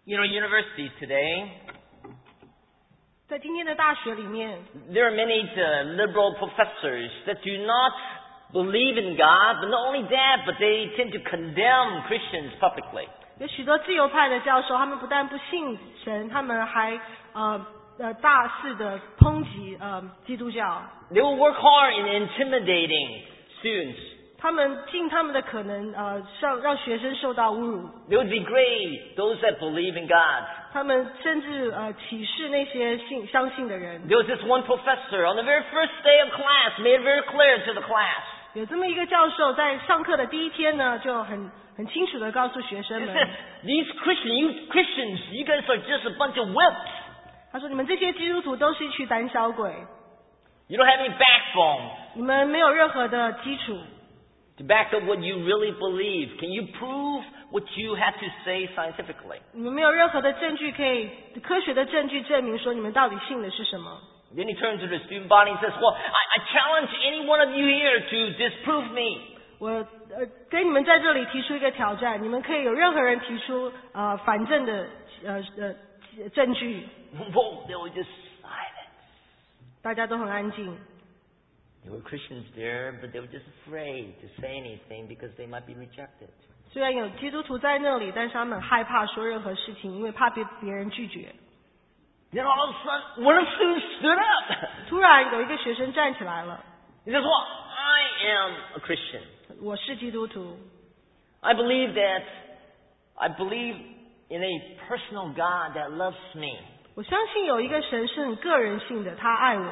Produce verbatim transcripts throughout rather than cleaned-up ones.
You know, universities today, 在今天的大学里面 there are many uh, liberal professors that do not believe in God, but not only that, but they tend to condemn Christians publicly. 有许多自由派的教授，他们不但不信神，他们还呃呃大肆的抨击呃基督教。 They will work hard in intimidating students. 他们尽他们的可能呃让让学生受到侮辱。 They would degrade those that believe in God. 他们甚至呃歧视那些信相信的人。 There was this one professor on the very first day of class made it very clear to the class. 有这么一个教授在上课的第一天呢，就很很清楚的告诉学生 He 们， said, "These Christians, you Christians, you guys are just a bunch of wimps. 他说你们这些基督徒都是一群胆小鬼， You don't have any backbone 你们没有任何的基础， to back up what you really believe. Can you prove what you have to say scientifically?" 你们没有任何的证据可以科学的证据证明说你们到底信的是什么。 Then he turns to the student body and says, "Well, I, I challenge any one of you here to disprove me." 我呃跟你们在这里提出一个挑战，你们可以有任何人提出呃反证的呃呃证据， Whoa, they were just silent. 大家都很安静。 There were Christians there, but they were just afraid to say anything because they might be rejected. 虽然有基督徒在那里，但是他们很害怕说任何事情，因为怕别别人拒绝。 Then all of a sudden, one of the students stood up. 突然有一个学生站起来了， He says, "Well, I am a Christian. 我是基督徒， I believe that I believe in a personal God that loves me. 我相信有一个神是很个人性的，他爱我，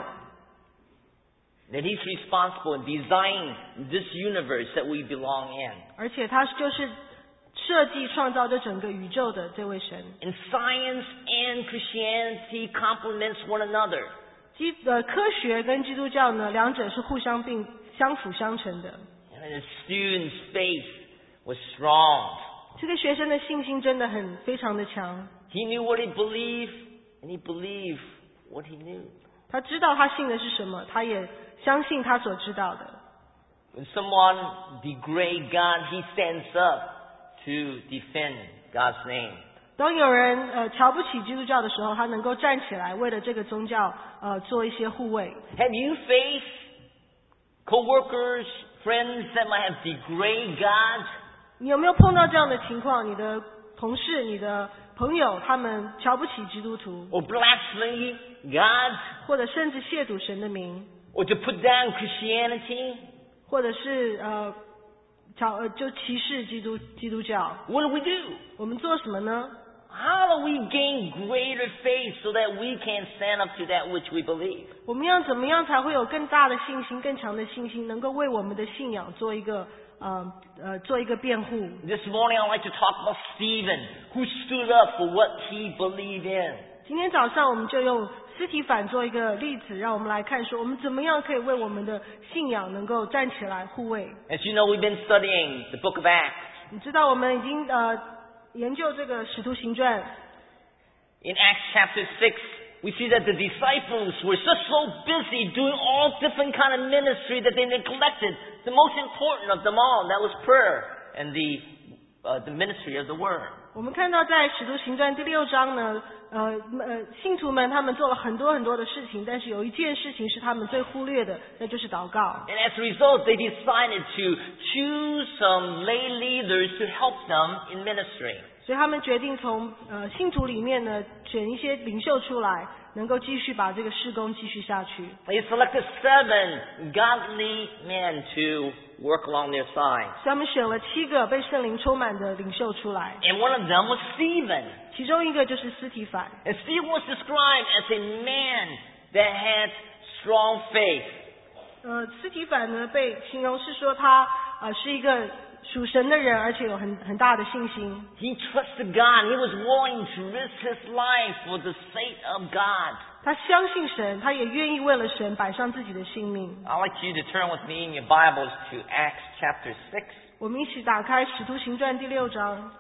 That He's responsible in designing this universe that we belong in. 而且他就是设计创造这整个宇宙的这位神。 And science and Christianity complements one another. 基呃科学跟基督教呢，两者是互相并相辅相成的。 And the student's faith was strong. 这个学生的信心真的很非常的强， He knew what he believed, and he believed what he knew. 他知道他信的是什么，他也相信他所知道的。 When someone degrades God, he stands up to defend God's name. 当有人呃瞧不起基督教的时候，他能够站起来，为了这个宗教呃做一些护卫。 Have you faced co-workers, friends that might have degraded God? 你有没有碰到这样的情况？你的同事、你的朋友，他们瞧不起基督徒， Or blaspheme God? 或者甚至亵渎神的名， Or to put down Christianity? 或者是呃瞧呃就歧视基督基督教。 What do we do? 我们做什么呢？ How do we gain greater faith so that we can stand up to that which we believe? 我们要怎么样才会有更大的信心、更强的信心，能够为我们的信仰做一个呃呃做一个辩护？ This morning I'd like to talk about Stephen, who stood up for what he believed in. 今天早上我们就用司提反做一个例子，让我们来看说，我们怎么样可以为我们的信仰能够站起来护卫。 As you know, we've been studying the book of Acts. 你知道我们已经呃研究这个使徒行传。 In Acts chapter six, we see that the disciples were just so busy doing all different kind of ministry that they neglected the most important of them all, and that was prayer and the, uh, the ministry of the word. 我们看到在使徒行传第六章呢，呃呃，信徒们他们做了很多很多的事情，但是有一件事情是他们最忽略的，那就是祷告。 And as a result, they decided to choose some lay leaders to help them in ministry. 所以他们决定从呃信徒里面呢选一些领袖出来，能够继续把这个事工继续下去。 They selected seven godly men to work along their side. 所以他们选了七个被圣灵充满的领袖出来， And one of them was Stephen. 其中一个就是司提反。 And Stephen was described as a man that had strong faith. 呃，司提反呢被形容是说他呃是一个属神的人，而且有很很大的信心。 He trusted God. He was willing to risk his life for the sake of God. 他相信神，他也愿意为了神摆上自己的性命。 I'd like you to turn with me in your Bibles to Acts chapter six. 我们一起打开《使徒行传》第六章。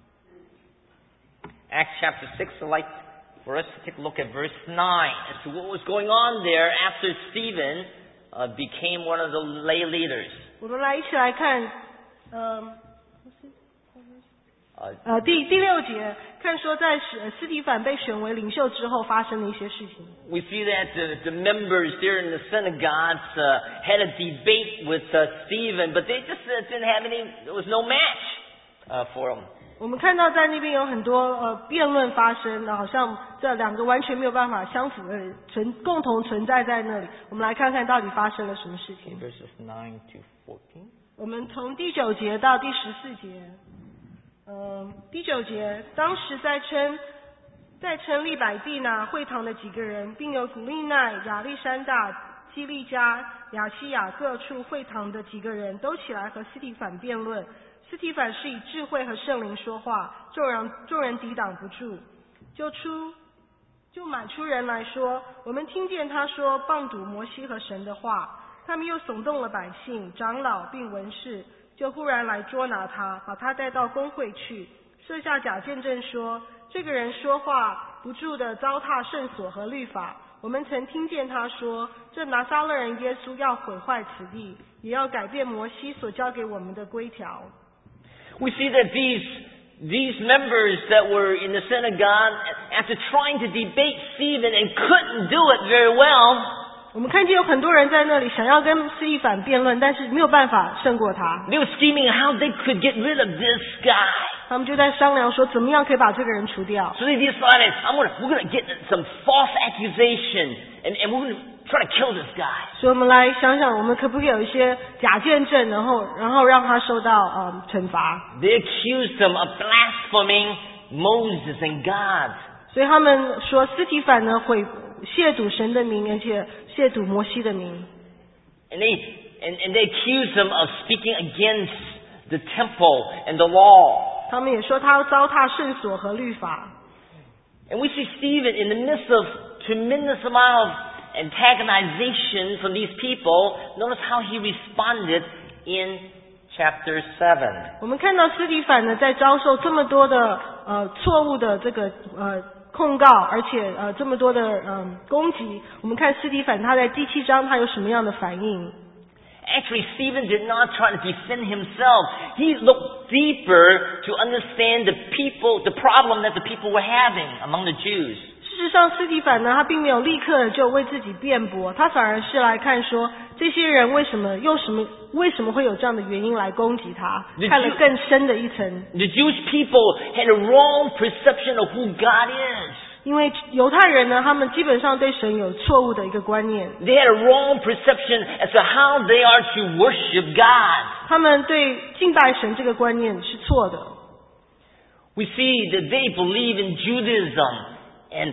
Acts chapter six, I'd like for us to take a look at verse nine as to what was going on there after Stephen uh, became one of the lay leaders. 我们来一起来看，呃， 呃，第第六节看说在斯斯提反被选为领袖之后发生的一些事情。 We see that the, the members there in the synagogues uh, had a debate with uh, Stephen, but they just uh, didn't have any, there was no match uh, for him. 我们看到在那边有很多呃辩论发生，好像这两个完全没有办法相符的存共同存在在那里。我们来看看到底发生了什么事情。 Verses nine to fourteen. 我们从第九节到第十四节。呃，第九节，当时在称在称利百地拿会堂的几个人，并有古利奈、亚历山大、基利加、亚西亚各处会堂的几个人都起来和斯提反辩论。斯提反是以智慧和圣灵说话，众人众人抵挡不住，就出就满出人来说，我们听见他说谤赌摩西和神的话。他们又耸动了百姓、长老并文士，就忽然来捉拿他，把他带到公会去，设下假见证说，这个人说话不住地糟蹋圣所和律法。我们曾听见他说，这拿撒勒人耶稣要毁坏此地，也要改变摩西所交给我们的规条。 We see that these these members that were in the synagogue, after trying to debate Stephen and couldn't do it very well, 我们看见有很多人在那里想要跟斯提反辩论，但是没有办法胜过他。 They were scheming how they could get rid of this guy. 他们就在商量说，怎么样可以把这个人除掉。 So they decided, I'm gonna, we're going to get some false accusation, and, and we're going to try to kill this guy. 所以我们来想想，我们可不可以有一些假见证，然后然后让他受到呃惩罚。 They accused him of blaspheming Moses and God. 所以他们说斯提反呢毁亵渎神的名，而且亵渎摩西的名。 And they and, and they accused him of speaking against the temple and the law. 他们也说他糟蹋圣所和律法。 And we see Stephen in the midst of tremendous amount of antagonization from these people. Notice how he responded in chapter seven. 我们看到斯提反呢在遭受这么多的呃错误的这个呃控告，而且呃这么多的嗯、呃、攻击，我们看斯提反他在第七章他有什么样的反应。 Actually, Stephen did not try to defend himself. He looked deeper to understand the people, the problem that the people were having among the Jews. 事实上，斯提反呢，他并没有立刻就为自己辩驳，他反而是来看说，这些人为什么用什么，为什么会有这样的原因来攻击他，看了更深的一层。 The Jewish people had a wrong perception of who God is. 因为犹太人呢，他们基本上对神有错误的一个观念。 They had a wrong perception as to how they are to worship God. 他们对敬拜神这个观念是错的。 We see that they believe in Judaism, and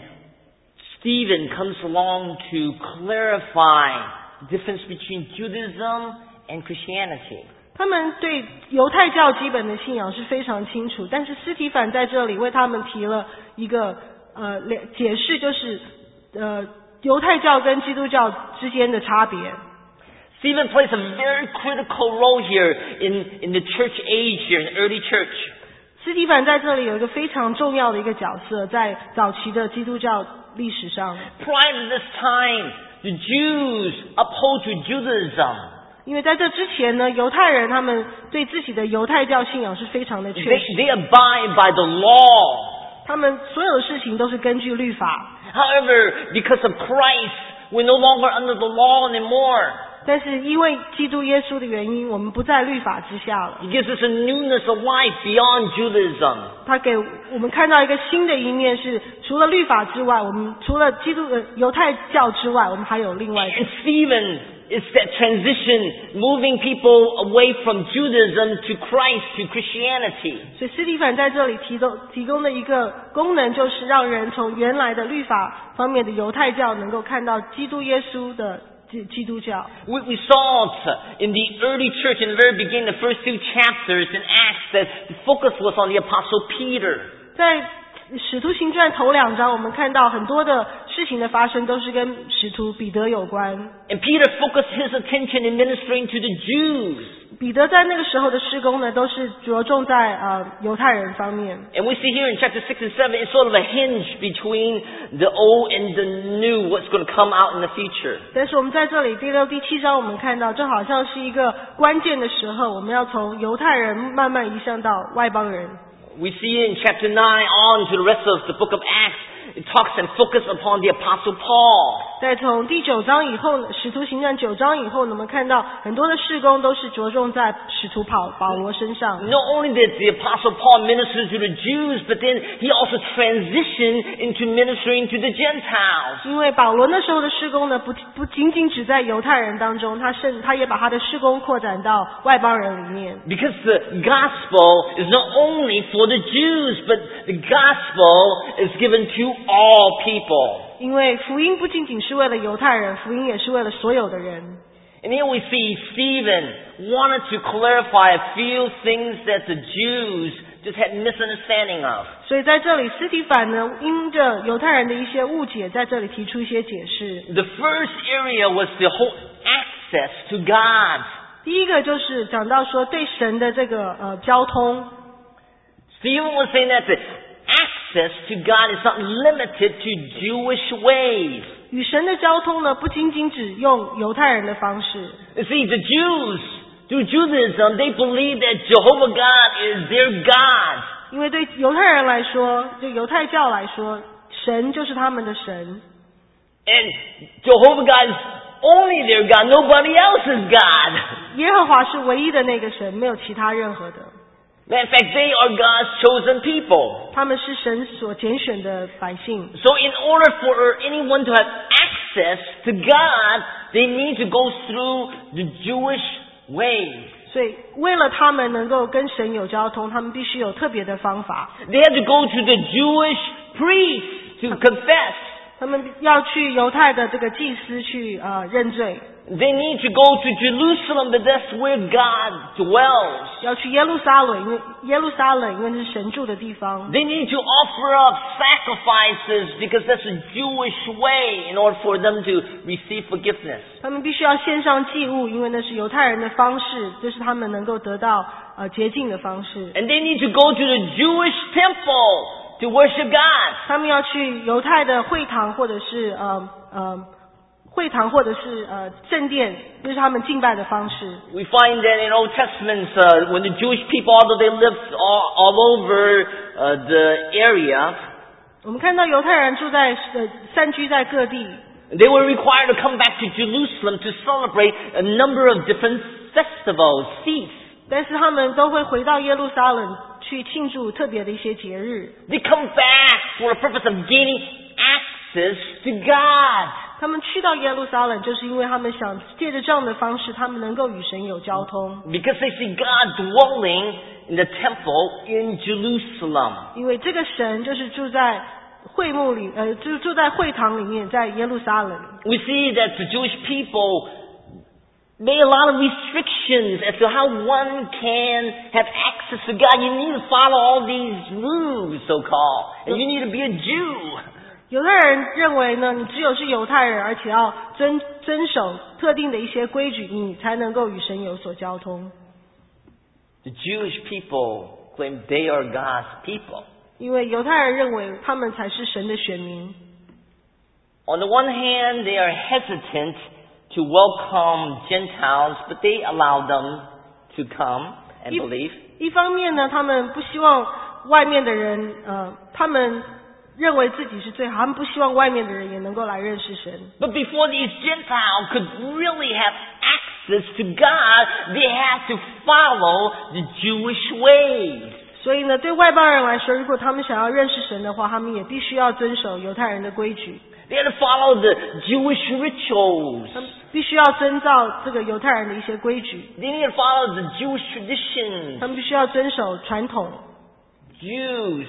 Stephen comes along to clarify the difference between Judaism and Christianity. 他们对犹太教基本的信仰是非常清楚，但是斯提反在这里为他们提了一个呃解释，就是呃犹太教跟基督教之间的差别。 Stephen plays a very critical role here in in the church age here, in the early church. 斯提反在这里有一个非常重要的一个角色，在早期的基督教历史上。 Prior to this time, the Jews uphold to Judaism. 因为在这之前呢，犹太人他们对自己的犹太教信仰是非常的确实。 They, they abide by the law. 他们所有的事情都是根据律法。 However, because of Christ, we're no longer under the law anymore. 但是因为基督耶稣的原因，我们不在律法之下了。 He gives us a newness of life beyond Judaism. 他给我们看到一个新的一面，是除了律法之外，我们除了基督呃犹太教之外，我们还有另外一个。 And Stephen is that transition, moving people away from Judaism to Christ, to Christianity. 所以斯提反在这里提供提供的一个功能，就是让人从原来的律法方面的犹太教，能够看到基督耶稣的基督教。 We, we saw it in the early church in the very beginning, the first two chapters in Acts, that the focus was on the Apostle Peter. 在使徒行传头两章，我们看到很多的事情的发生都是跟使徒彼得有关。 And Peter focused his attention in ministering to the Jews. 彼得在那个时候的事工呢，都是着重在呃犹太人方面。 And we see here in chapter six and seven, it's sort of a hinge between the old and the new, what's going to come out in the future. 但是我们在这里第六、第七章，我们看到这好像是一个关键的时候，我们要从犹太人慢慢移向到外邦人。 We see in chapter nine on to the rest of the book of Acts, it talks and focuses upon the Apostle Paul. 在从第九章以后，使徒行传九章以后，我们看到很多的事工都是着重在使徒保保罗身上。 Not only did the Apostle Paul minister to the Jews, but then he also transitioned into ministering to the Gentiles. 因为保罗那时候的事工呢，不不仅仅只在犹太人当中，他甚他也把他的事工扩展到外邦人里面。 Because the gospel is not only for the Jews, but the gospel is given to all people. 因为福音不仅仅是为了犹太人，福音也是为了所有的人。 And here we see Stephen wanted to clarify a few things that the Jews just had misunderstanding of. 所以在这里，司提反呢，因着犹太人的一些误解，在这里提出一些解释。 The first area was the whole access to God. 第一个就是讲到说对神的这个呃交通。 Stephen was saying that the access to God is not limited to Jewish ways. 与神的交通呢，不仅仅只用犹太人的方式。 You see, the Jews, through Judaism, they believe that Jehovah God is their God. 因为对犹太人来说，对犹太教来说，神就是他们的神。 And Jehovah God is only their God, nobody else's God. 耶和华是唯一的那个神，没有其他任何的。 In fact, they are God's chosen people. 他们是神所拣选的百姓。 So in order for anyone to have access to God, they need to go through the Jewish ways. 所以为了他们能够跟神有交通，他们必须有特别的方法。 They have to go to the Jewish priests to confess. 他们要去犹太的这个祭司去呃认罪。 They need to go to Jerusalem, but that's where God dwells. 要去耶路撒冷，因为耶路撒冷因为是神住的地方。 They need to offer up sacrifices because that's a Jewish way in order for them to receive forgiveness. 他们必须要献上祭物，因为那是犹太人的方式，这是他们能够得到呃洁净的方式。 And they need to go to the Jewish temple to worship God. 他们要去犹太的会堂，或者是呃呃会堂，或者是呃圣殿，这是他们敬拜的方式。 We find that in Old Testament, uh, when the Jewish people, although they lived all, all over uh, the area, 我们看到犹太人住在呃散居在各地。 They were required to come back to Jerusalem to celebrate a number of different festivals, feasts. 但是他们都会回到耶路撒冷去庆祝特别的一些节日。 They come back for the purpose of gaining access to God. 他们去到耶路撒冷，就是因为他们想借着这样的方式，他们能够与神有交通。 Because they see God dwelling in the temple in Jerusalem. 因为这个神就是住在会幕里，呃，就住在会堂里面，在耶路撒冷。 We see that the Jewish people made a lot of restrictions as to how one can have access to God. You need to follow all these rules, so-called, and you need to be a Jew. 犹太人认为呢，你只有是犹太人，而且要遵遵守特定的一些规矩，你才能够与神有所交通。 The Jewish people claim they are God's people. 因为犹太人认为他们才是神的选民。 On the one hand, they are hesitant to welcome Gentiles, but they allow them to come and 一 believe. 一方面呢，他们不希望外面的人，呃，他们认为自己是最好，他们不希望外面的人也能够来认识神。 But before these Gentiles could really have access to God, they had to follow the Jewish ways. 所以呢，对外邦人来说，如果他们想要认识神的话，他们也必须要遵守犹太人的规矩。 They had to follow the Jewish rituals. 他们必须要遵照这个犹太人的一些规矩。 They need to follow the Jewish traditions. 他们必须要遵守传统。 Jews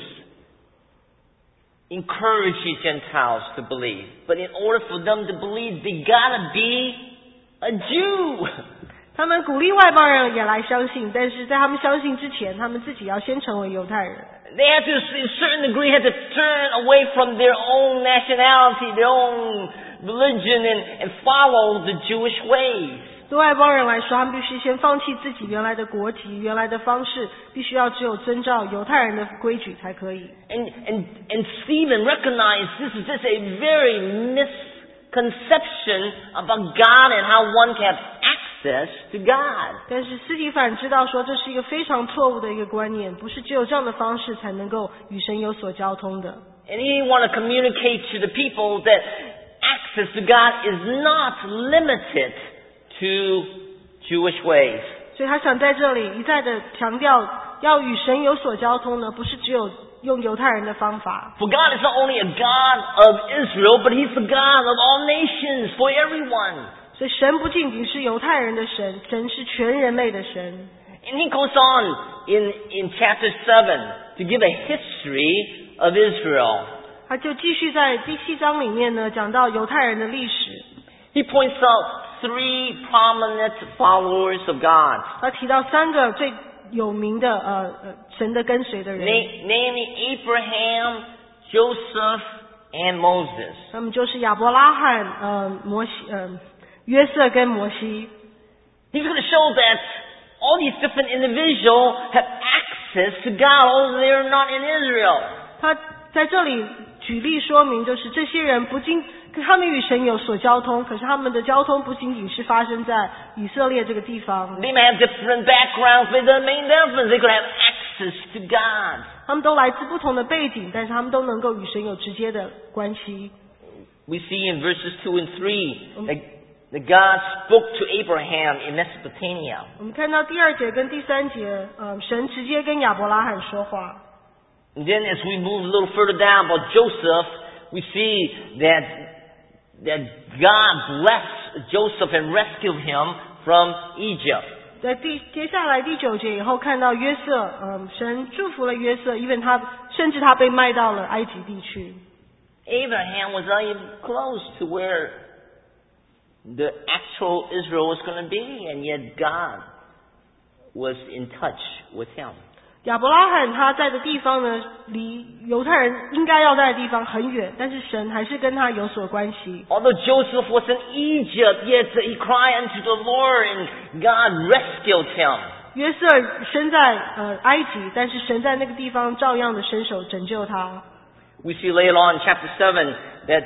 encourage the Gentiles to believe. But in order for them to believe, they gotta be a Jew. 他们鼓励外邦人也来相信，但是在他们相信之前，他们自己要先成为犹太人。 They had to, to a certain degree, had to turn away from their own nationality, their own religion, and, and follow the Jewish ways. 对外邦人来说，他们必须先放弃自己原来的国籍、原来的方式，必须要只有遵照犹太人的规矩才可以。 And, and, and Stephen recognized this is just a very misconception about God and how one can have access access to God. 但是斯提反知道说这是一个非常错误的一个观念，不是只有这样的方式才能够与神有所交通的。 And he didn't want to communicate to the people that access to God is not limited to Jewish ways. 所以他想在这里一再的强调，要与神有所交通呢，不是只有用犹太人的方法。 For God is not only a God of Israel, but He's the God of all nations, for everyone. 所以神不仅仅是犹太人的神，神是全人类的神。 And he goes on in, in chapter seven to give a history of Israel. 他就继续在第七章里面呢，讲到犹太人的历史。 He points out three prominent followers of God. 他提到三个最有名的呃呃神的跟随的人， namely Abraham, Joseph, and Moses. 他们就是亚伯拉罕、呃摩西、呃约瑟跟摩西。 He's going to show that all these different individuals have access to God, although they are not in Israel. 他在这里举例说明，就是这些人不仅他们与神有所交通，可是他们的交通不仅仅是发生在以色列这个地方。 They may have different backgrounds, but the main difference, they could have access to God. 他们都来自不同的背景，但是他们都能够与神有直接的关系。 We see in verses two and three that, that God spoke to Abraham in Mesopotamia. 我们看到第二节跟第三节，呃，神直接跟亚伯拉罕说话。 And then as we move a little further down about Joseph, we see that, that God blessed Joseph and rescued him from Egypt. 在第接下来第九节以后，看到约瑟，嗯，神祝福了约瑟，因为他甚至他被卖到了埃及地区。 Abraham was not even close to where the actual Israel was going to be, and yet God was in touch with him. 亚伯拉罕他在的地方呢，离犹太人应该要在的地方很远，但是神还是跟他有所关系。 Although Joseph was in Egypt, yet he cried unto the Lord, and God rescued him. 约瑟身在呃埃及，但是神在那个地方照样的伸手拯救他。 We see later on in chapter seven that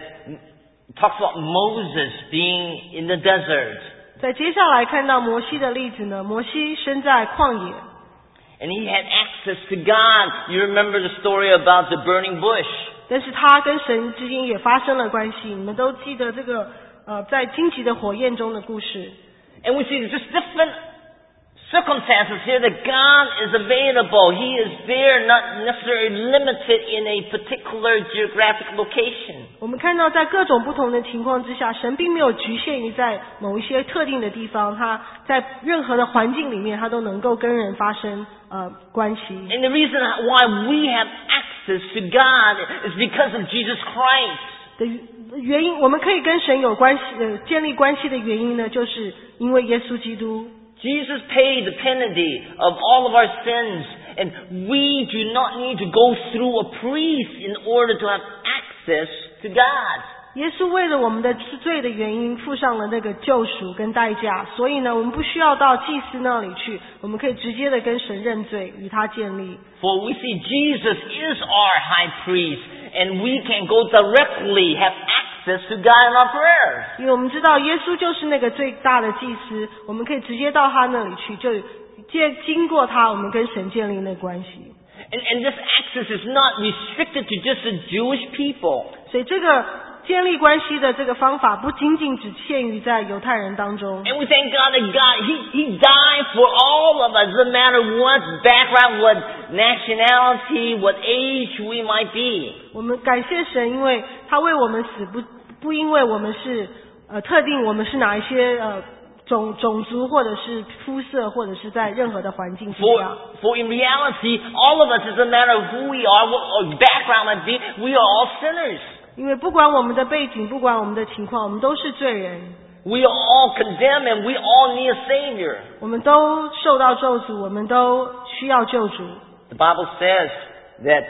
talks about Moses being in the desert. 在接下来看到摩西的例子呢，摩西身在旷野。 And he had access to God. You remember the story about the burning bush. 但是他跟神之间也发生了关系，你们都记得这个呃在荆棘的火焰中的故事。 And we see just different circumstances here that God is available. He is there, not necessarily limited in a particular geographic location. 我们看到在各种不同的情况之下，神并没有局限于在某一些特定的地方，他在任何的环境里面，他都能够跟人发生呃关系。 And the reason why we have access to God is because of Jesus Christ. 的原因，我们可以跟神有关系呃建立关系的原因呢，就是因为耶稣基督。 Jesus paid the penalty of all of our sins, and we do not need to go through a priest in order to have access to God. 耶稣为了我们的罪的原因付上了那个救赎跟代价，所以呢，我们不需要到祭司那里去，我们可以直接的跟神认罪，与他建立。 For we see Jesus is our high priest, and we can go directly, have access to God in our prayers. 因为我们知道耶稣就是那个最大的祭司，我们可以直接到他那里去，就经经过他，我们跟神建立那关系。 And, and this access is not restricted to just the Jewish people. 所以这个建立关系的这个方法不仅仅只限于在犹太人当中。 And we thank God that God, He, He died for all of us, no matter what background, what nationality, what age we might be. 我们感谢神，因为他为我们死，不不因为我们是呃特定我们是哪一些呃种种族或者是肤色或者是在任何的环境之 For, 下。 for in reality, all of us, it doesn't matter who we are, what our background might be, we are all sinners. 因为不管我们的背景，不管我们的情况，我们都是罪人， We are all condemned, and we all need a Savior. 我们都受到咒诅，我们都需要救主。 The Bible says that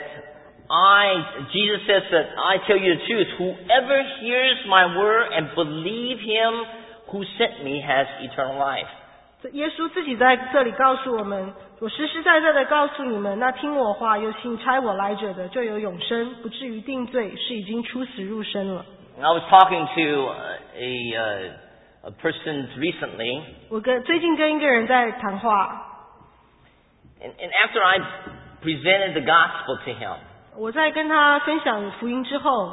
I, Jesus says that I tell you the truth, whoever hears my word and believe him who sent me has eternal life. 耶稣自己在这里告诉我们，我实实在在的告诉你们，那听我话又信差我来者的，就有永生，不至于定罪，是已经出死入生了。 And I was talking to a, a, a person recently, 我跟最近跟一个人在谈话， and, and after I presented the gospel to him, 我在跟他分享福音之后，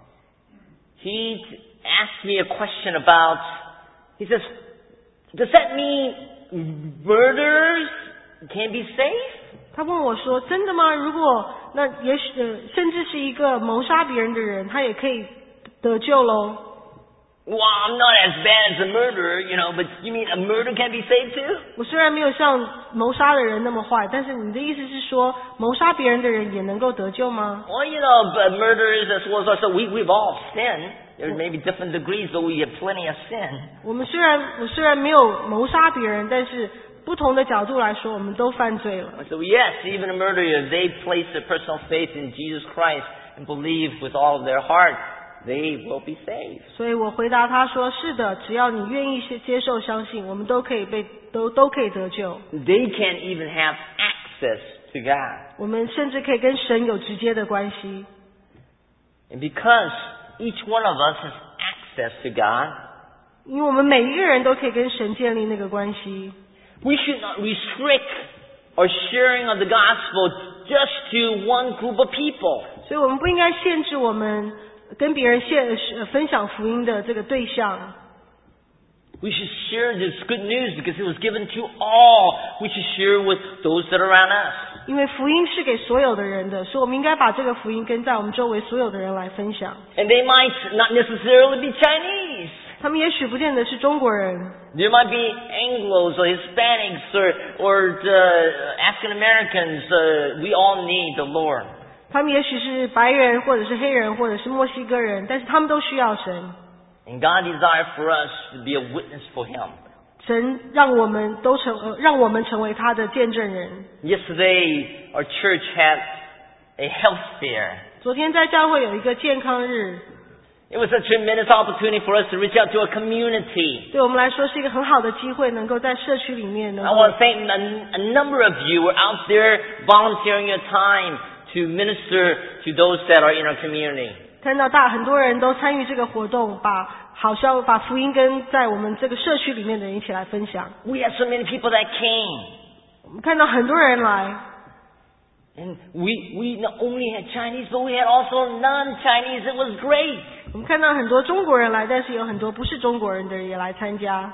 he asked me a question about, he says, does that mean murderers can be saved? 他问我说：“真的吗？如果那也许、呃、甚至是一个谋杀别人的人，他也可以得救喽？” Well, I'm not as bad as a murderer, you know, but you mean a murder can be saved too? 我虽然没有像谋杀的人那么坏，但是你的意思是说，谋杀别人的人也能够得救吗？ Well, you know, but murderers as well as us, so we, we've all sinned. There may be different degrees, but we have plenty of sin. 我们虽然我虽然没有谋杀别人，但是不同的角度来说，我们都犯罪了。 So yes, even a murderer, if they place their personal faith in Jesus Christ and believe with all of their heart, they will be saved. 所以我回答他说：“是的，只要你愿意接受相信，我们都可以被都都可以得救。 They can even have access to God. 我们甚至可以跟神有直接的关系。 And because each one of us has access to God, 因为我们每一个人都可以跟神建立那个关系。 we should not restrict our sharing of the gospel just to one group of people. 所以我们不应该限制我们跟别人现呃分享福音的这个对象。 We should share this good news because it was given to all. We should share with those that are around us. 因为福音是给所有的人的，所以我们应该把这个福音跟在我们周围所有的人来分享。 And they might not necessarily be Chinese. 他们也许不见得是中国人， There might be Anglos or Hispanics or, or uh, African Americans. Uh, we all need the Lord. 他们也许是白人，或者是黑人，或者是墨西哥人，但是他们都需要神。 And God desires for us to be a witness for Him. 神让我们都成，呃让我们成为他的见证人。 Yesterday, our church had a health fair. 昨天在教会有一个健康日， It was a tremendous opportunity for us to reach out to our community. 对我们来说是一个很好的机会，能够在社区里面能 I 够 want to thank a, a number of you who are out there volunteering your time to minister to those that are in our community. 看到大很多人都参与这个活动，把好消把福音跟在我们这个社区里面的人一起来分享。 We had so many people that came. 我们看到很多人来， And we, we not only had Chinese, but we had also non-Chinese. It was great. 我们看到很多中国人来，但是有很多不是中国人的人也来参加。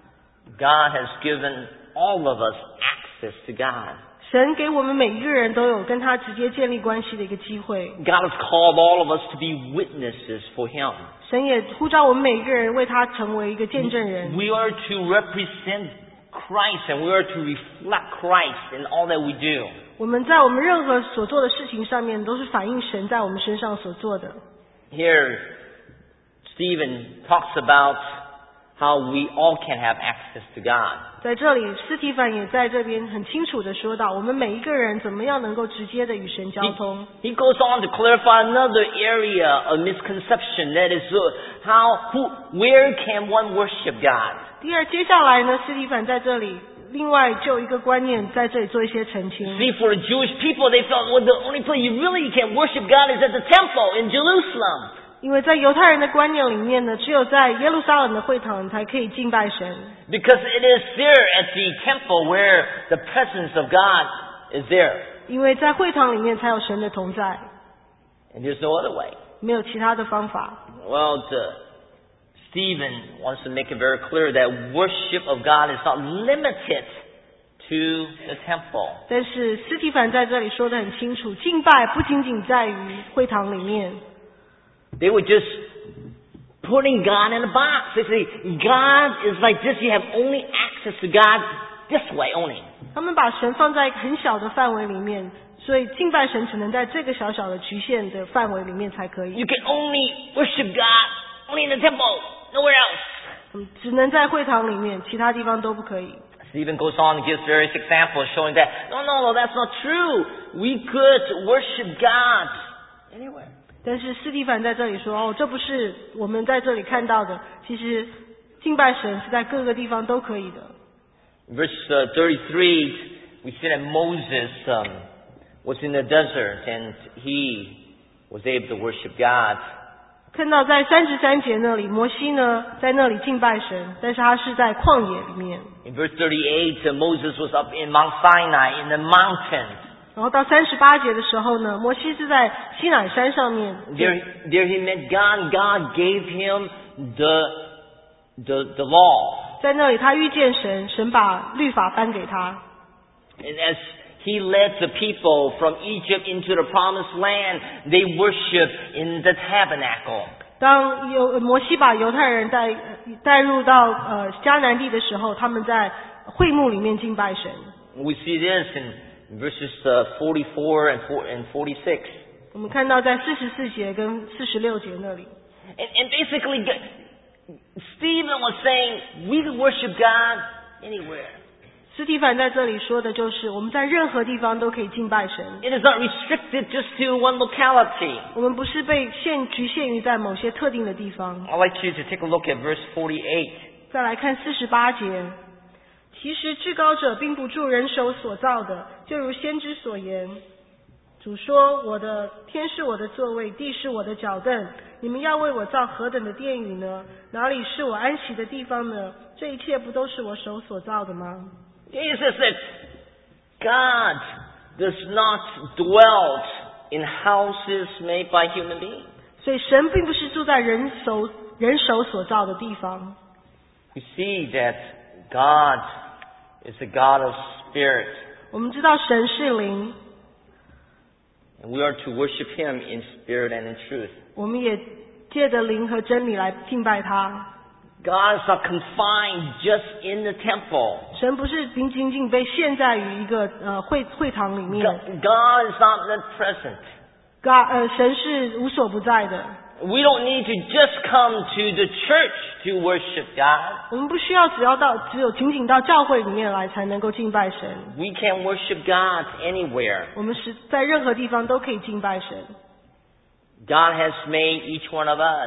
God has given all of us access to God. 神给我们每一个人都有跟他直接建立关系的一个机会。 God has called all of us to be witnesses for Him. 神也呼召我们每一个人为他成为一个见证人。 We are to represent Christ and we are to reflect Christ in all that we do. 我们在我们任何所做的事情上面，都是反映神在我们身上所做的。 Here, Stephen talks about how we all can have access to God. 在这里，斯提凡也在这边很清楚的说到，我们每一个人怎么样能够直接的与神交 He, 通。 he goes on to clarify another area of misconception, that is uh, how, who, where can one worship God? 第二，接下来呢，斯提凡在这里另外就一个观念在这里做一些澄清。 See, for the Jewish people, they felt, well, the only place you really can worship God is at the temple in Jerusalem. 因为在犹太人的观念里面呢，只有在耶路撒冷的会堂才可以敬拜神， Because it is there at the temple where the presence of God is there. 因为在会堂里面才有神的同在， And there's no other way. 没有其他的方法。 Well, the, Stephen wants to make it very clear that worship of God is not limited to the temple. 但是斯提凡在这里说得很清楚，敬拜不仅仅在于会堂里面。 They were just putting God in a box. They say, God is like this. You have only access to God this way only. 他们把神放在一个很小的范围里面，所以敬拜神只能在这个小小的局限的范围里面才可以。 You can only worship God only in the temple, nowhere else. 嗯，只能在会堂里面，其他地方都不可以。 Stephen goes on and gives various examples showing that, no, no, no, that's not true. We could worship God anywhere. 但是斯蒂凡在这里说，哦，这不是我们在这里看到的，其实敬拜神是在各个地方都可以的。 Verse uh, thirty-three, we see that Moses um, was in the desert and he was able to worship God 看到在三十三节那里，摩西呢在那里敬拜神，但是他是在旷野里面。 In verse thirty-eight, Moses was up in Mount Sinai in the mountains. 然后到三十八节的时候呢，摩西是在西乃山上面。 There, there he met God. God gave him the, the, the law. 在那里他遇见神，神把律法颁给他。 And as he led the people from Egypt into the promised land, they worship in the tabernacle. 当犹摩西把犹太人带带入到呃迦南地的时候，他们在会幕里面敬拜神。 We see this in verses uh, forty-four and forty-six. 我们看到在四十四节跟四十六节那里。 And, and basically, Stephen was saying, we can worship God anywhere. 司提反在这里说的就是，我们在任何地方都可以敬拜神。 It is not restricted just to one locality. 我们不是被限局限于在某些特定的地方。 I'd like you to take a look at verse forty-eight. 再来看四十八节，其实至高者并不住人手所造的，就如先知所言。主说：“我的天是我的座位，地是我的脚凳。你们要为我造何等的殿宇呢？哪里是我安息的地方呢？这一切不都是我手所造的吗？” He says that God does not dwell in houses made by human beings. 所以神并不是住在人手人手所造的地方。 We see that God is a God of spirit. 我们知道神是灵。 And we are to worship Him in spirit and in truth. 我们也借着灵和真理来敬拜他。 God is not confined just in the temple. 神不是仅仅仅被限在于一个呃会会堂里面。 God is not present. God 呃神是无所不在的。 We don't need to just come to the church to worship God. 我们不需要只要到只有仅仅到教会里面来才能够敬拜神。 We can worship God anywhere. 我们是在任何地方都可以敬拜神。 God has made each one of us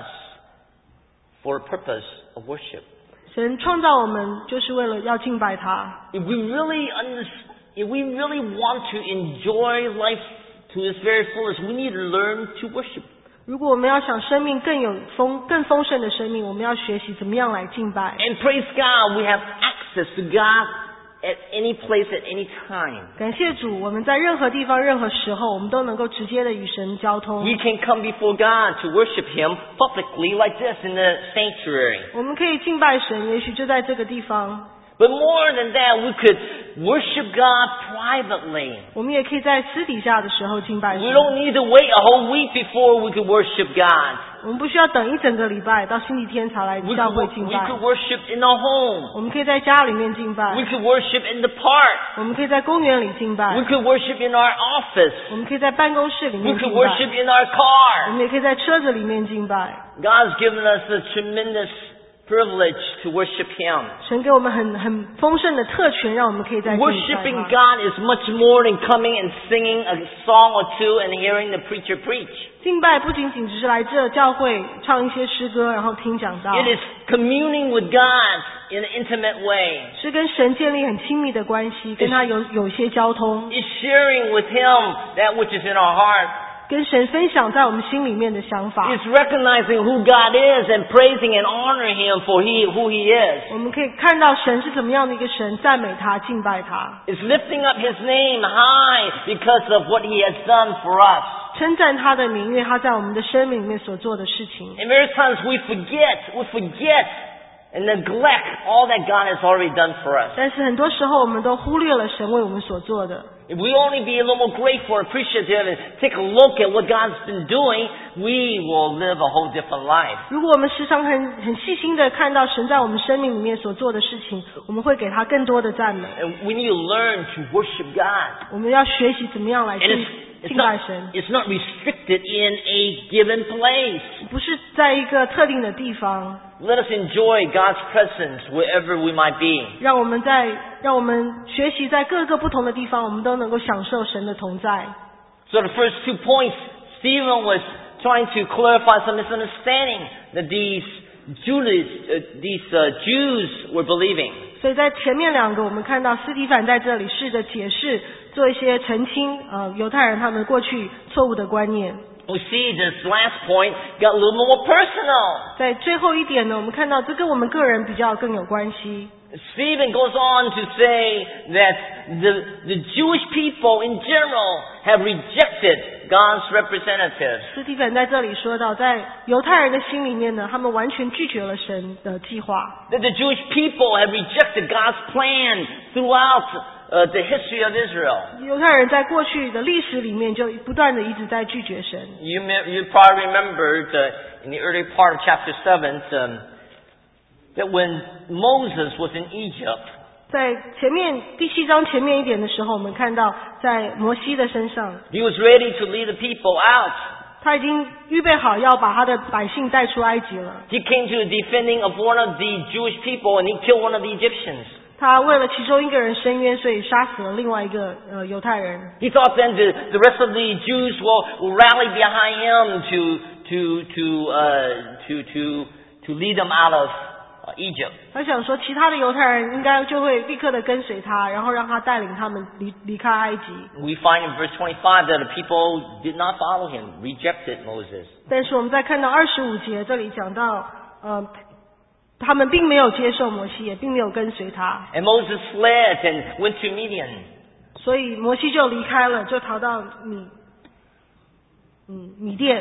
for a purpose of worship. 神创造我们就是为了要敬拜他。 If we really understand, if we really want to enjoy life to its very fullest, we need to learn to worship. 如果我们要想生命更有丰更丰盛的生命，我们要学习怎么样来敬拜。 And praise God, we have access to God at any place at any time. 感谢主，我们在任何地方、任何时候，我们都能够直接的与神交通。 We can come before God to worship Him publicly like this in the sanctuary. 我们可以敬拜神，也许就在这个地方。 But more than that, we could worship God privately. 我们也可以在私底下的时候敬拜神。 We don't need to wait a whole week before we could worship God. 我们不需要等一整个礼拜到星期天才来 We 教 could, 会敬 we 拜。 could worship in our home. 我们可以在家里面敬拜。 We could worship in the park. 我们可以在公园里敬拜。 We could worship in our office. 我们可以在办公室里 We 面 could 敬 worship 拜。 in our 我 car. 们也可以在车子里面敬拜。 God's given us a tremendous privilege to worship Him. 神给我们很很丰盛的特权，让我们可以在敬拜 Worshipping 他。 God is much more than coming and singing a song or two and hearing the preacher preach. 敬拜不仅仅只是来这教会唱一些诗歌，然后听讲道， It is communing with God in an intimate way. 是跟神建立很亲密的关系，跟他有有一些交通， It's sharing with Him that which is in our heart. 跟神分享在我们心里面的想法。 It's recognizing who God is and praising and honoring Him for he, who He is. 我们可以看到神是怎么样的一个神，赞美他，敬拜他， It's lifting up His name high because of what He has done for us. 称赞他的名，因为他在我们的生命里面所做的事情。 And many times we forget, we forget and neglect all that God has already done for us. 但是很多时候我们都忽略了神为我们所做的。 If we only be a little more grateful, appreciative, and take a look at what God's been doing, we will live a whole different life. 如果我们时常很很细心的看到神在我们生命里面所做的事情，我们会给他更多的赞美。 And we need to learn to worship God. 我们要学习怎么样来 And 敬 it's, it's, 敬拜 not, 神， it's not restricted in a given place. 不是在一个特定的地方。 Let us enjoy God's presence wherever we might be. 让我们在让我们学习在各个不同的地方，我们都能够享受神的同在。 So the first two points, Stephen was trying to clarify some misunderstanding that these Jews, uh, these uh, Jews were believing. 所以在前面两个，我们看到司提反在这里试着解释，做一些澄清，呃，犹太人他们过去错误的观念。 We see this last point got a little more personal. 在最后一点呢，我们看到这跟我们个人比较更有关系。 Stephen goes on to say that the, the Jewish people in general have rejected God's representatives. 斯蒂芬在这里说到，在犹太人的心里面呢，他们完全拒绝了神的计划。 That the Jewish people have rejected God's plan throughout uh, the history of Israel. 犹太人在过去的历史里面就不断的一直在拒绝神。 You, you probably remembered uh, in the early part of chapter seven um, that when Moses was in Egypt, 在前面第七章前面一点的时候，我们看到在摩西的身上， he was ready to lead the people out. 他已经预备好要把他的百姓带出埃及了。 He came to the defending of one of the Jewish people and he killed one of the Egyptians. 他为了其中一个人伸冤，所以杀死了另外一个呃犹太人。 He thought then the, the rest of the Jews will, will rally behind him to to to uh, to to to lead them out of Egypt. 他想说，其他的犹太人应该就会立刻的跟随他，然后让他带领他们离离开埃及。 We find in verse twenty-five that the people did not follow him, rejected Moses. 但是我们在看到二十五节这里讲到，呃，他们并没有接受摩西，也并没有跟随他， And Moses fled and went to Midian. 所以摩西就离开了，就逃到米，嗯，米甸。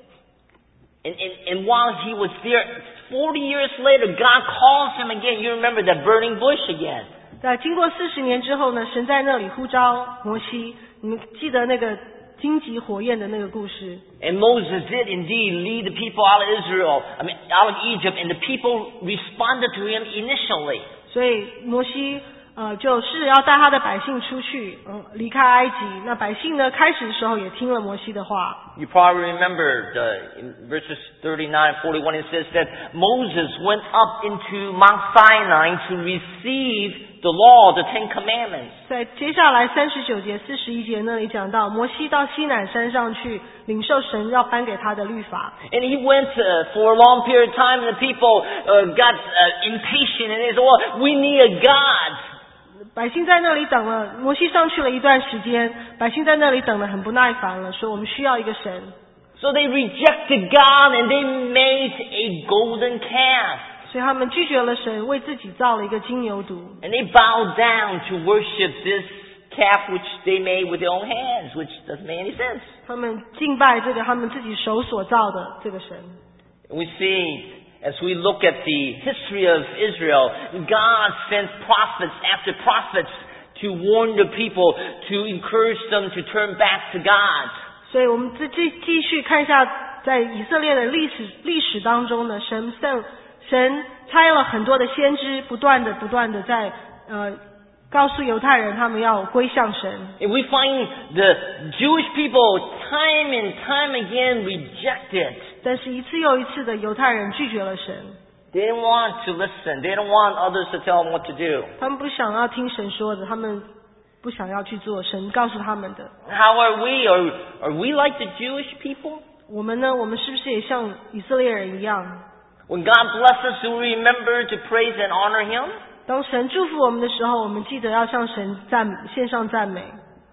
And, and, and while he was there, forty years later, God calls him again. You remember that burning bush again. 在经过四十年之后呢，神在那里呼召摩西，你们记得那个荆棘火焰的那个故事。 And Moses did indeed lead the people out of Israel, I mean, out of Egypt, and the people responded to him initially. 所以摩西呃就是要带他的百姓出去，嗯，离开埃及。那百姓呢，开始的时候也听了摩西的话。 You probably remember uh, in verses thirty-nine and forty-one, it says that Moses went up into Mount Sinai to receive the law, the Ten Commandments. 在接下来三十九节、四十一节那里讲到，摩西到西乃山上去领受神要颁给他的律法。 And he went uh, for a long period of time, and the people uh, got uh, impatient, and they said, well, we need a God. 百姓在那里等了，摩西上去了一段时间，百姓在那里等得很不耐烦了，说我们需要一个神。 So they rejected God, and they made a golden calf. 所以他们拒绝了神，为自己造了一个金牛犊。 And they bowed down to worship this calf which they made with their own hands, which doesn't make any sense. 他们敬拜这个他们自己手所造的这个神。 We see, as we look at the history of Israel, God sent prophets after prophets to warn the people, to encourage them to turn back to God. 所以我们继继继续看一下，在以色列的历史历史当中呢，神圣神差了很多的先知，不断的不断的在呃告诉犹太人他们要归向神。 And we find the Jewish people time and time again reject it. 但是一次又一次的犹太人拒绝了神， They didn't want to listen. They don't want others to tell them what to do. 他们不想要听神说的，他们不想要去做神告诉他们的。 How are we? Are, are we like the Jewish people? 我们呢？我们是不是也像以色列人一样？ When God blesses us, do we remember to praise and honor Him? 当神祝福我们的时候，我们记得要向神赞献上赞美。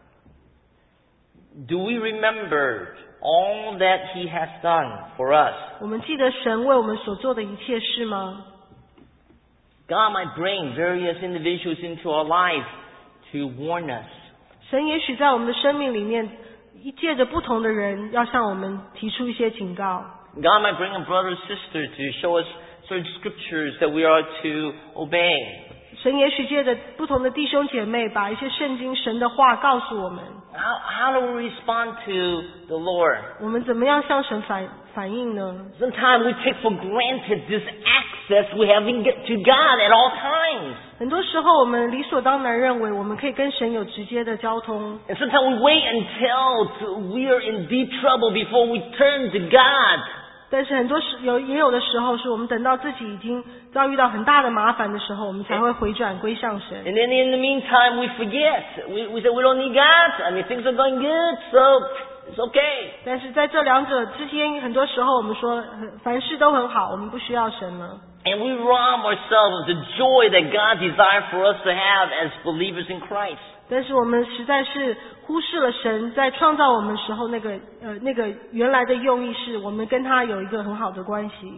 Do we remember all that He has done for us? 我们记得神为我们所做的一切事吗？ God might bring various individuals into our life to warn us. 神也许在我们的生命里面，借着不同的人，要向我们提出一些警告。 God might bring a brother or sister to show us certain scriptures that we are to obey. 神也许借着不同的弟兄姐妹，把一些圣经神的话告诉我们。 How, how do we respond to the Lord? 我们怎么样向神反反应呢？ Sometimes we take for granted this access we have to God at all times. 很多时候，我们理所当然认为我们可以跟神有直接的交通。 And sometimes we wait until we are in deep trouble before we turn to God. 但是很多时有也有的时候，是我们等到自己已经遭遇到很大的麻烦的时候，我们才会回转归向神。 And then in the meantime, we forget. We, we say we don't need God. I mean, things are going good, so it's okay. 但是在这两者之间，很多时候我们说凡事都很好，我们不需要神了。 And we rob ourselves of the joy that God desired for us to have as believers in Christ. 但是我们实在是忽视了神在创造我们时候那个呃那个原来的用意，是我们跟他有一个很好的关系。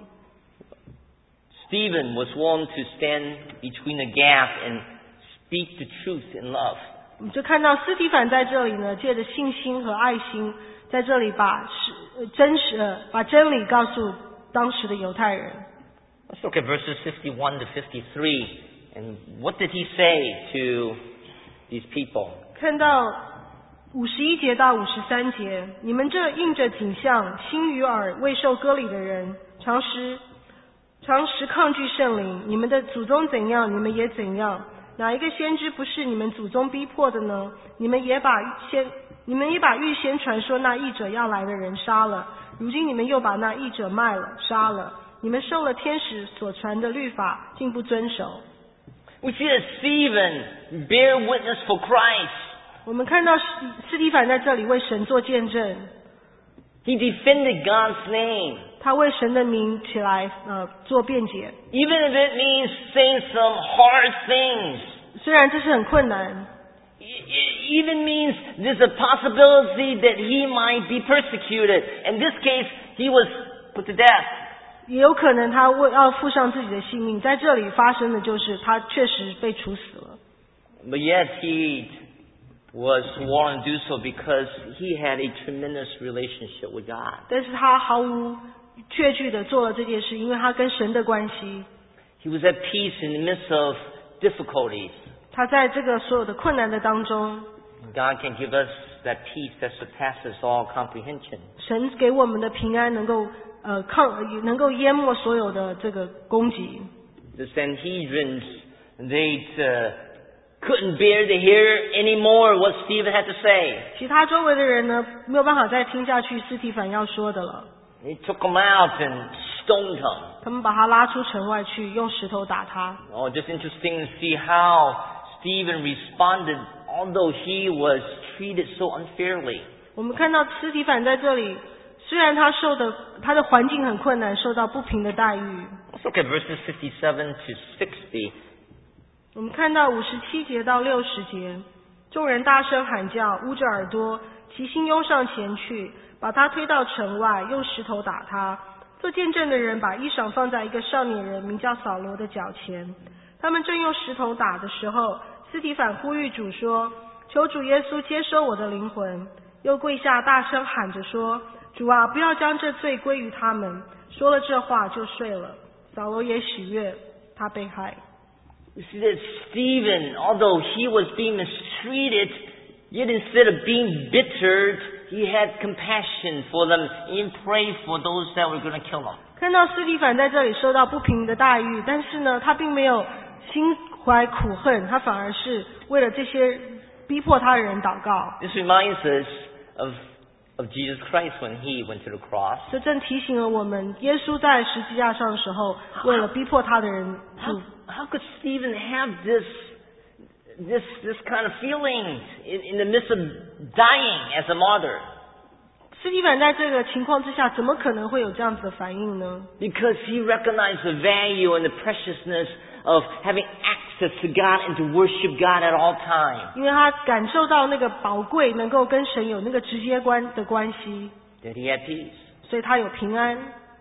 Stephen was willing to stand between the gap and speak the truth in love. 我们就看到司提反在这里呢，借着信心和爱心，在这里把是、呃、真实、呃、把真理告诉当时的犹太人。 Let's look at verses fifty-one to fifty-three. And what did he say to these people? 看到五十一节到五十三节，你们这应着景象、心与耳未受割礼的人，常时常时抗拒圣灵，你们的祖宗怎样，你们也怎样。哪一个先知不是你们祖宗逼迫的呢？你们也把先，你们也把预先传说那义者要来的人杀了，如今你们又把那义者卖了、杀了。你们受了天使所传的律法，竟不遵守。 We see that Stephen bear witness for Christ. 我们看到司提反在这里为神做见证。 He defended God's name. 他为神的名起来呃做辩解。 Even if it means saying some hard things. 虽然这是很困难。 It even means there's a possibility that he might be persecuted. In this case, he was put to death. 也有可能他为要付上自己的性命，在这里发生的就是他确实被处死了。 But yet he was willing to do so because he had a tremendous relationship with God. 但是他毫无确据的做了这件事，因为他跟神的关系。 He was at peace in the midst of difficulties. 他在这个所有的困难的当中。 God can give us that peace that surpasses all comprehension. 神给我们的平安能够呃抗能够淹没所有的这个攻击。 The Sanhedrins, they uh, couldn't bear to hear anymore what Stephen had to say. 其他周围的人呢，没有办法再听下去司提反要说的了。 They took him out and stoned him. 他们把他拉出城外去，用石头打他。 Oh, just interesting to see how Stephen responded, although he was treated so unfairly. 我们看到司提反在这里，虽然他受的他的环境很困难，受到不平的待遇。 Let's look at verses fifty-seven to sixty. 我们看到五十七节到六十节，众人大声喊叫，捂着耳朵，齐心拥上前去，把他推到城外，用石头打他。做见证的人把衣裳放在一个少年人名叫扫罗的脚前。他们正用石头打的时候，司提反呼吁主说：“求主耶稣接收我的灵魂。”又跪下大声喊着说：“主啊，不要将这罪归于他们。”说了这话就睡了。扫罗也喜悦，他被害。 We see that Stephen, although he was being mistreated, yet instead of being bitter, he had compassion for them and prayed for those that were going to kill him. 看到司提反在这里受到不平的待遇，但是呢，他并没有心怀苦恨，他反而是为了这些逼迫他的人祷告。 This reminds us of, of Jesus Christ when he went to the cross. 这正提醒了我们，耶稣在十字架上的时候，为了逼迫他的人 How, how could Stephen have this, this, this kind of feeling in, in the midst of dying as a martyr? 司提反在这个情况之下，怎么可能会有这样子的反应呢？ Because he recognized the value and the preciousness of having access to God and to worship God at all times. 因为他感受到那个宝贵，能够跟神有那个直接关的关系， That he had peace. 所以他有平安。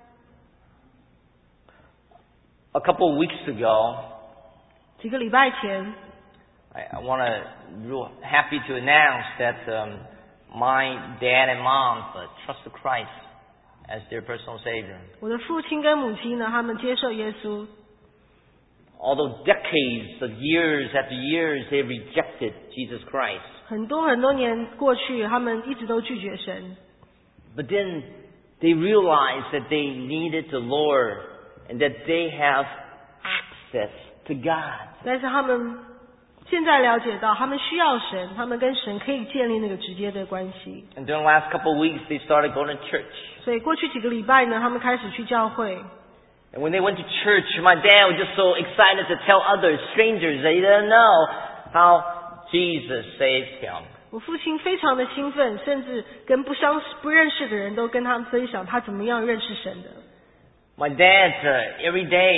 A couple of weeks ago, 几个礼拜前， I, I want to real happy to announce that um, my dad and mom uh, trusted Christ as their personal Savior. 我的父亲跟母亲呢，他们接受耶稣。 Although decades of years after years they rejected Jesus Christ. 很多很多年过去，他们一直都拒绝神。 But then they realized that they needed the Lord and that they have access to God. 但是他们现在了解到，他们需要神，他们跟神可以建立那个直接的关系。 And during the last couple of weeks they started going to church. 所以过去几个礼拜呢，他们开始去教会。 And when they went to church, my dad was just so excited to tell others, strangers, they didn't know how Jesus saved him. 我父亲非常的兴奋，甚至跟不相不认识的人都跟他们分享他怎么样认识神的。 My dad, uh, every day,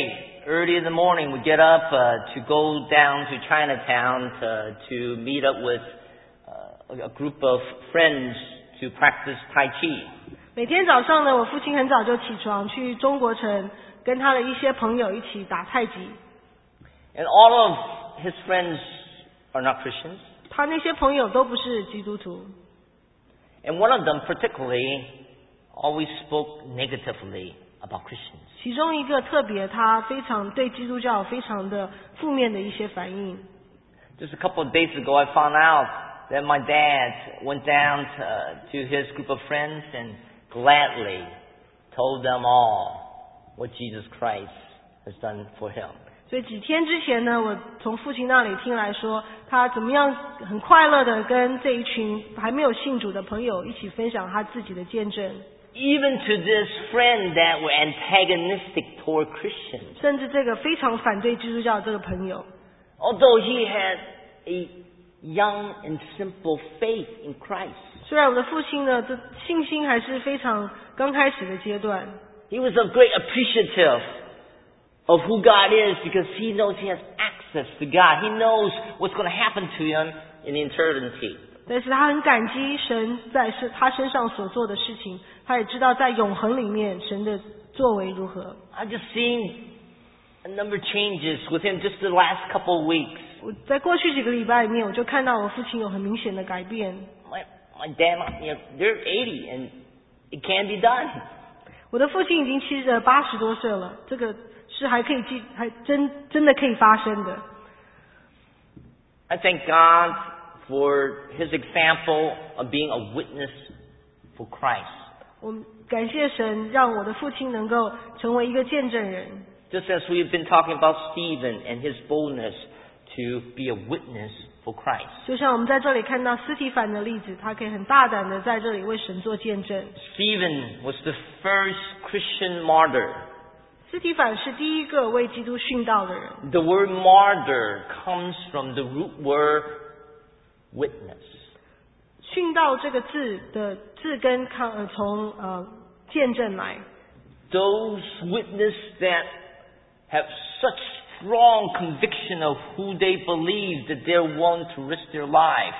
early in the morning, we get up uh, to go down to Chinatown to, to meet up with uh, a group of friends to practice Tai Chi. 每天早上呢，我父亲很早就起床去中国城，跟他的一些朋友一起打太极。 And all of his friends are not Christians. 他那些朋友都不是基督徒。 And one of them particularly always spoke negatively about Christians. 其中一个特别，他非常对基督教非常的负面的一些反应。 Just a couple of days ago, I found out that my dad went down to, to his group of friends and gladly told them all what Jesus Christ has done for him. 所以几天之前呢，我从父亲那里听来说，他怎么样很快乐的跟这一群还没有信主的朋友一起分享他自己的见证。 Even to this friend that were antagonistic toward Christians. 甚至这个非常反对基督教的这个朋友。 Although he had a young and simple faith in Christ. 虽然我的父亲呢，这信心还是非常刚开始的阶段。 He was a great appreciative of who God is because he knows he has access to God. He knows what's going to happen to him in eternity. 但是他很感激神在他身上所做的事情，他也知道在永恒里面神的作为如何。 I've just seen a number of changes within just the last couple of weeks. 我在过去几个礼拜里面，我就看到我父亲有很明显的改变。 My, my dad, you know, they're eighty and it can be done. 我的父亲已经七十八十多岁了，这个是还可以记，还真真的可以发生的。 I thank God for his example of being a witness for Christ. 我感谢神，让我的父亲能够成为一个见证人。 Just as we've been talking about Stephen and his boldness to be a witness for Christ. 就像我们在这里看到司提反的例子，他可以很大胆的在这里为神做见证。 Stephen was the first Christian martyr. 司提反是第一个为基督殉道的人。 The word martyr comes from the root word witness. 殉道这个字的字根看呃从呃见证来。 Those witness that have such strong conviction of who they believe that they're willing to risk their life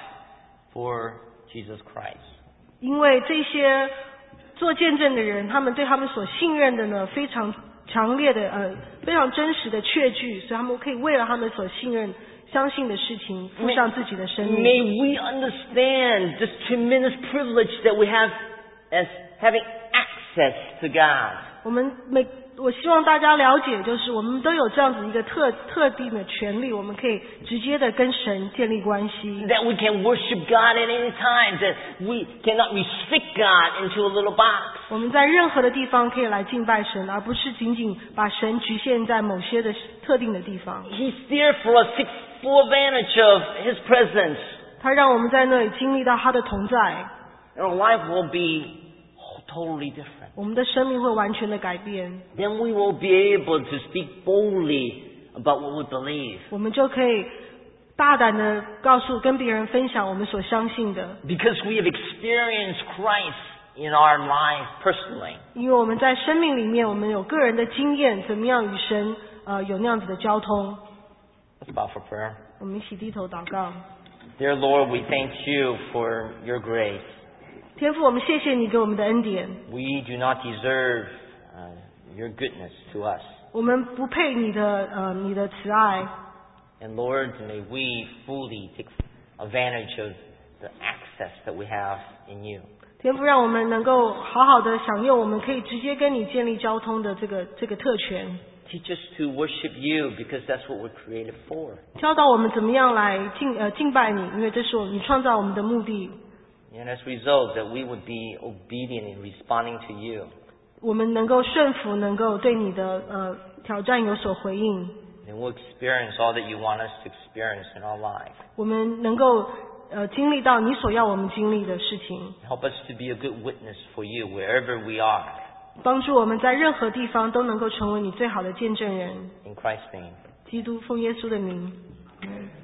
for Jesus Christ. 因为这些做见证的人，他们对他们所信任的呢非常强烈的呃非常真实的确据，所以他们可以为了他们所信任相信的事情付上自己的生命。 May we understand this tremendous privilege that we have as having access to God. 我们每我希望大家了解，就是我们都有这样子一个特特定的权利，我们可以直接的跟神建立关系。 That we can worship God at any time. That we cannot restrict God into a little box. 我们在任何的地方可以来敬拜神，而不是仅仅把神局限在某些的特定的地方。 He's there for us, take full advantage of His presence. 他让我们在那里经历到他的同在。 And our life will be totally different. 我们的生命会完全的改变。 Then we will be able to speak boldly about what we believe. 我们就可以大胆的告诉跟别人分享我们所相信的。 Because we have experienced Christ in our life personally. 因为我们在生命里面，我们有个人的经验，怎么样与神呃有那样子的交通。 Let's bow for prayer. 我们一起低头祷告。 Dear Lord, we thank you for your grace. 天父，我们谢谢你给我们的恩典。 We do not deserve uh, your goodness to us. 我们不配你的呃你的慈爱。 And Lord, may we fully take advantage of the access that we have in you. 天父，让我们能够好好的享用我们可以直接跟你建立交通的这个这个特权。 Teach us to worship you because that's what we're created for. 教导我们怎么样来敬呃敬拜你，因为这是我你创造我们的目的。 And as a result, that we would be obedient in responding to you. 我们能够顺服，能够对你的呃挑战有所回应。 And we'll experience all that you want us to experience in our life. 我们能够呃经历到你所要我们经历的事情。 Help us to be a good witness for you wherever we are. 帮助我们在任何地方都能够成为你最好的见证人。 In Christ's name. 基督奉耶稣的名。嗯